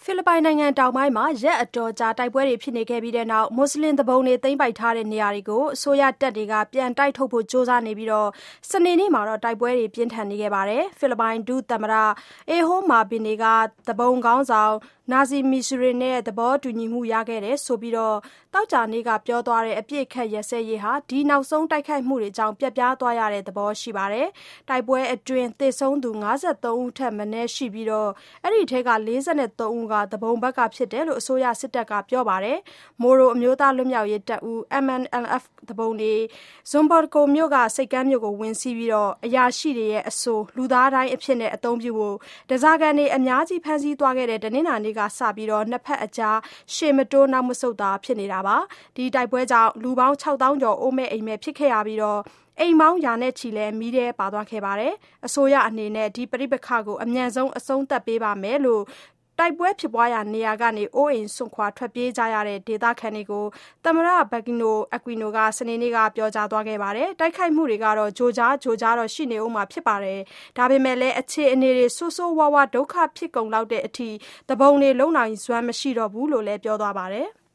ဖိလစ်ပိုင်နိုင်ငံတောင်ပိုင်းမှာရက်အတော်ကြာတိုက်ပွဲတွေဖြစ်နေခဲ့ပြီးတဲ့နောက်မွတ်ဆလင်သူပုန်တွေသိမ်းပိုက်ထားတဲ့နေရာတွေကိုအစိုးရတပ်တွေကပြန်တိုက်ထုတ်ဖို့ကြိုးစားနေပြီးစနေနေ့မှာတော့တိုက်ပွဲတွေပြင်းထန်နေခဲ့ပါတယ်။ဖိလစ်ပိုင်ဒုသမ္မတEho Mabiniကသူပုန်ခေါင်းဆောင်Nazim Misraနဲ့သဘောတူညီမှုရခဲ့တယ်ဆိုပြီးသောကြာနေ့ကပြောသွားတဲ့အပစ်အခတ်ရပ်စဲရေးဟာဒီနောက်ဆုံးတိုက်ခိုက်မှုတွေကြောင့်ပျက်ပြားသွားရတဲ့သဘောရှိပါတယ်။တိုက်ပွဲအတွင်းသေဆုံးသူ53ဦးထက်မနည်းရှိပြီးအဲဒီထဲက43ဦးကသူပုန်ဘက်ကဖြစ်တယ်လို့အစိုးရစစ်တပ်ကပြောပါတယ်။ မိုရိုအမျိုးသားလွတ်မြောက်ရေးတပ်ဦး MNLF သူပုန်တွေZumbango မြို့ကဆိပ်ကမ်းမြို့ကိုဝင်စီးပြီးအရာရှိတွေရဲ့အဆိုလူသားဒိုင်းအဖြစ်အသုံးပြုဖို့ဓားစာခံတွေအများကြီးဖမ်းဆီးသွားခဲ့တဲ့တနင်္လာနေ့ကစပြီးနှစ်ဖက်အကြားရှေ့မတိုးနောက်မဆုတ်သာဖြစ်နေတာပါ။ဒီတိုက်ပွဲကြောင့်လူပေါင်း6000ကျော်အိုးမဲ့အိမ်မဲ့ဖြစ်ခဲ့ရပြီးအိမ်ပေါင်းရာနဲ့ချီလည်းမီးထဲပါသွားခဲ့ပါတယ်။အစိုးရအနေနဲ့ဒီပဋိပက္ခကိုအမြန်ဆုံးအဆုံးသတ်ပေးပါမယ်လို့တိုက်ပွဲဖြစ်ပွားရာနေရာကနေအိုးအိမ်စွန့်ခွာထွက်ပြေးကြရတဲ့ဒေသခံတွေကိုသမ္မတBernardo Aquinoကစနေနေ့ကပြောကြားသွားခဲ့ပါတယ်။တိုက်ခိုက်မှုတွေကတော့ကြိုကြားတော့ရှိနေဦးမှာဖြစ်ပါတယ်။ဒါပေမဲ့လည်းအခြေအနေတွေဆိုးဆိုးဝါးဝါးဒုက္ခဖြစ်ကုန်လောက်တဲ့အထိသူပုန်တွေလုံနိုင်စွမ်းမရှိတော့ဘူးလို့လည်းပြောသွားပါတယ်။